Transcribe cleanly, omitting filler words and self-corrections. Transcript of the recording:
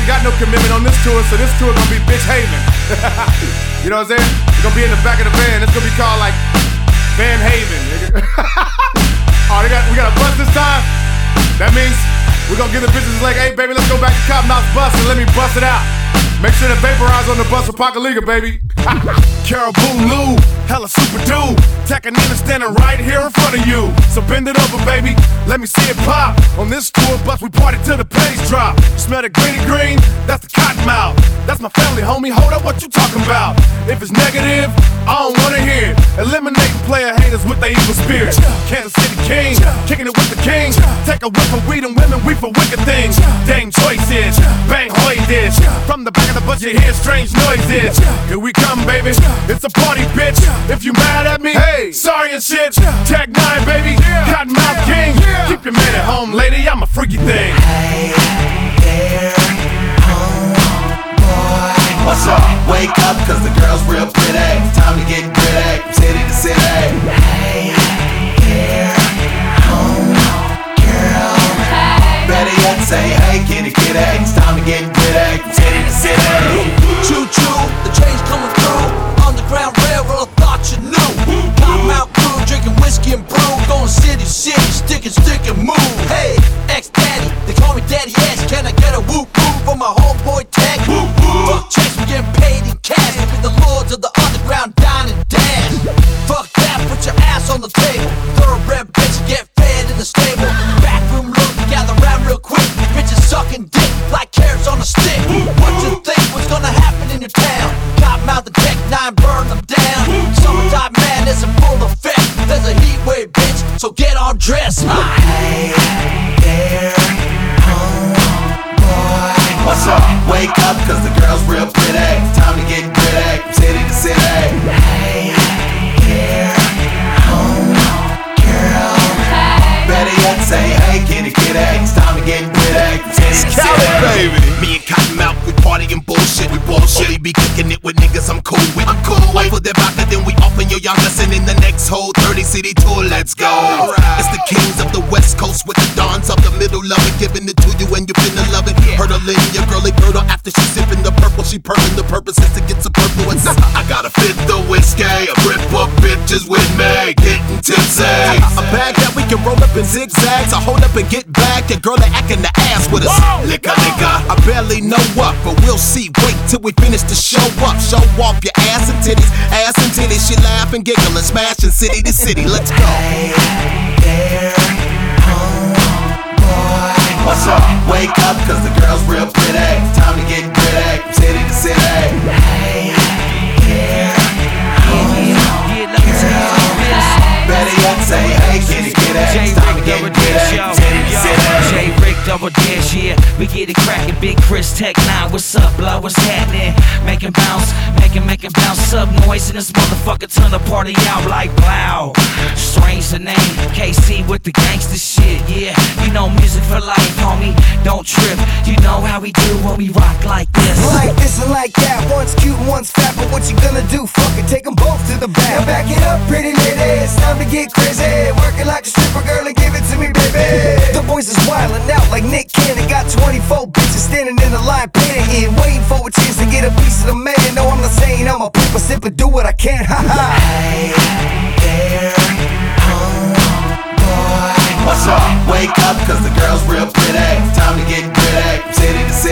ain't got no commitment on this tour, so this tour gonna be bitch haven. You know what I'm saying? It's gonna be in the back of the van. It's gonna be called like Van Haven, nigga. Oh, we got a bus this time? That means we're gonna give the bitches like, hey baby, let's go back to Cottonmouth's bus and let me bust it out. Make sure to vaporize on the bus for Pacaliga, baby. Caribou Lou, hella super dude. Takanina standing right here in front of you. So bend it over, baby, let me see it pop. On this tour bus, we party till the pennies drop. You smell the greeny green? That's the Cottonmouth. That's my family, homie, hold up, what you talking about? If it's negative, I don't wanna hear it. Eliminate player haters with their evil spirit. Kansas City King, kicking it with the king. Take a whiff of weed and women, we for wicked things. Dame choices, bang hoy dish. From the back of the bus, you hear strange noises. Here we come, baby, it's a party, bitch. If you mad at me, hey, sorry and shit. Tag 9, baby, Cottonmouth King. Keep your man at home, lady, I'm a freaky thing. Hey there, homeboy. What's up? Wake up, cause the girl's real pretty. Time to get gritty, from city to city. Hey there, homegirl. Better yet say, hey kitty kitty. It's time to get gritty, from city to city. Choo choo, the train's coming through. Underground railroad, I thought you knew. Cottonmouth crew, drinking whiskey and brew. Going city to city, stick and move. Hey, ex-daddy, they call me Daddy S. Can I get a whoop whoop from my homeboy Tech? Fuck checks, we getting paid in cash. We be the lords of the underground, dine and dash. Fuck that, put your ass on the table. Thoroughbred bitch, get fed in the stable. Backroom look, gather round real quick. Bitches sucking dick like carrots on a stick. What you think was gonna happen in your town? Cottonmouth and Tech 9, burn them down. Summertime madness in full effect. There's a heat wave, bitch, so get on dress. Hey there, homeboy. What's up? Wake up, cause the girl's real pretty. Time to get gritty, from city to city. Hey there, homegirl. Better yet say, hey kitty kitty. It's time to get gritty, from city to city. Baby. Me and Cottonmouth, we party and bullshit. We bullshit. Only be kicking it with niggas I'm cool with. I'm cool. Wait for their back, and then we off in your young lesson in the next whole 30 city tour. Let's go. Right. It's the kings of the West Coast with the dons of the middle of it, giving it to you and you finna love it. Hurdling your girly girdle after she sipping the purple. She purping the purpose is to get some purple. I gotta fit the whiskey, a rip up bitches with me, getting tipsy. A bag that we can roll up in zigzags. I hold up and get back. Your girl that acting the ass with us. Liquor, liquor. I barely know what, but we'll see. Wait till we finish the show up. Show off your ass and titties. Ass and titties. She laugh and giggle and smashing city to city. Let's go. Hey there, homeboy. What's up? Wake up, cause the girl's real pretty. Time to get gritty, from city to city. Hey there, homegirl. Better yet say, hey kitty kitty. It's time to get gritty, from city to city. J-Rick double dash, yeah, we get it crackin'. Big Chris Tech 9, what's up, blood, what's happening? Making bounce up noise in this motherfucker, turn the party out like blow. Strange the name, KC with the gangsta shit, yeah. You know music for life, homie, don't trip. You know how we do when we rock like this. Like this and like that, one's cute and one's fat, but what you gonna do? Fuck it, take them both to the back. Now back it up, pretty lady, it's time to get crazy. Working like a stripper, girl, and give it to me, baby. The boys is wildin' out like Nick Cannon. Got 24 bitches standing in the line, panicking, waiting for a chance to get a piece of the man. No, I'm not saying I'm a poop, I sip and do what I can, ha ha. Hey there, homeboy. What's up? Wake up, cause the girl's real pretty. Time to get gritty, from city to city.